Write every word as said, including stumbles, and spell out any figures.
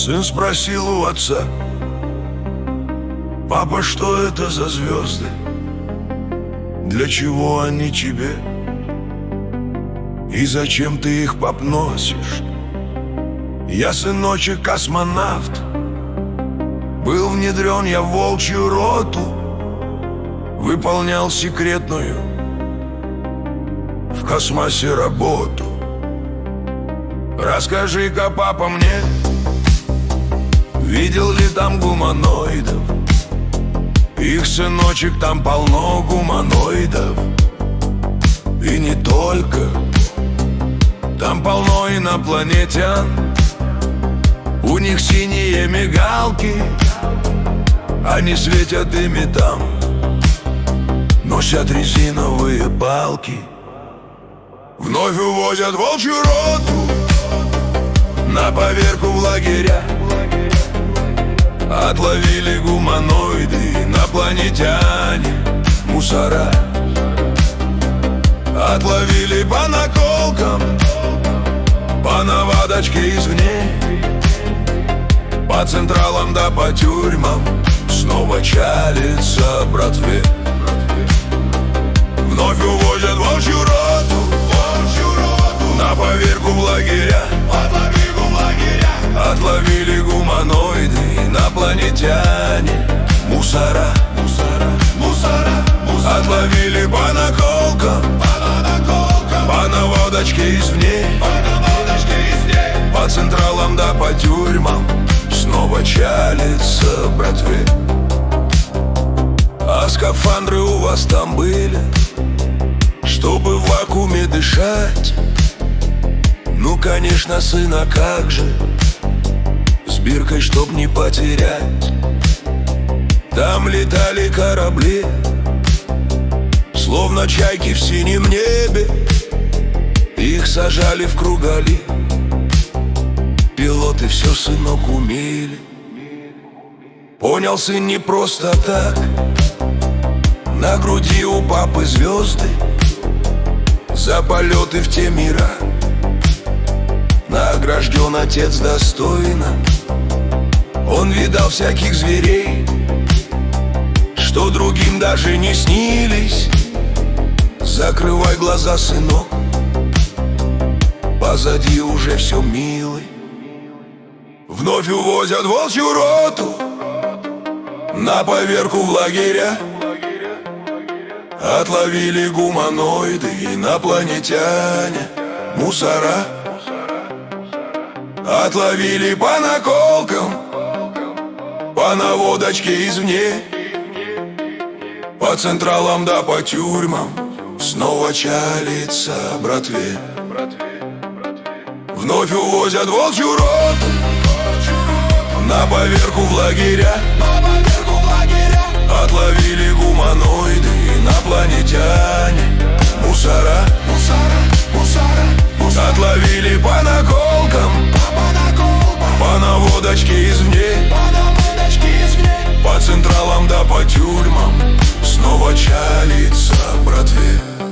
Сын спросил у отца: папа, что это за звезды? Для чего они тебе? И зачем ты их, пап, носишь? Я, сыночек, космонавт. Был внедрен я в волчью роту, выполнял секретную в космосе работу. Расскажи-ка, папа, мне, видел ли там гуманоидов? Их, сыночек, там полно гуманоидов. И не только. Там полно инопланетян. У них синие мигалки, они светят ими там, носят резиновые палки. Вновь увозят волчью роту на поверку в лагеря. Отловили гуманоиды, инопланетяне, мусора. Отловили по наколкам, по наводочке извне, по централам да по тюрьмам снова чалится братве. Вновь увозят волчью роту, волчью роту на поверку в лагеря. Отловили гуманоиды, инопланетяне, мусора, мусора, мусора, мусора. Отловили по наколкам, по наколкам, по наводочке извне, по наводочке извне, по централам да по тюрьмам снова чалится братве. А скафандры у вас там были, чтобы в вакууме дышать? Ну, конечно, сын, а как же? С биркой, чтоб не потерять. Там летали корабли, словно чайки в синем небе. Их сажали в кругали, пилоты все, сынок, умели. Понял, сын, не просто так. На груди у папы звезды за полеты в те мира. Награжден отец достойно. Он видал всяких зверей, что другим даже не снились. Закрывай глаза, сынок, позади уже все, милый. Вновь увозят волчью роту на поверку в лагеря. Отловили гуманоиды, инопланетяне, мусора. Отловили по наколкам, по наводочке извне, по централам да по тюрьмам снова чалится братве. Вновь увозят волчью роту на поверку в лагеря. Отловили гуманоиды, инопланетяне, мусора, мусора, мусора, мусора. Отловили по наколкам, по наводочке извне, по централам да по тюрьмам снова чалится братве.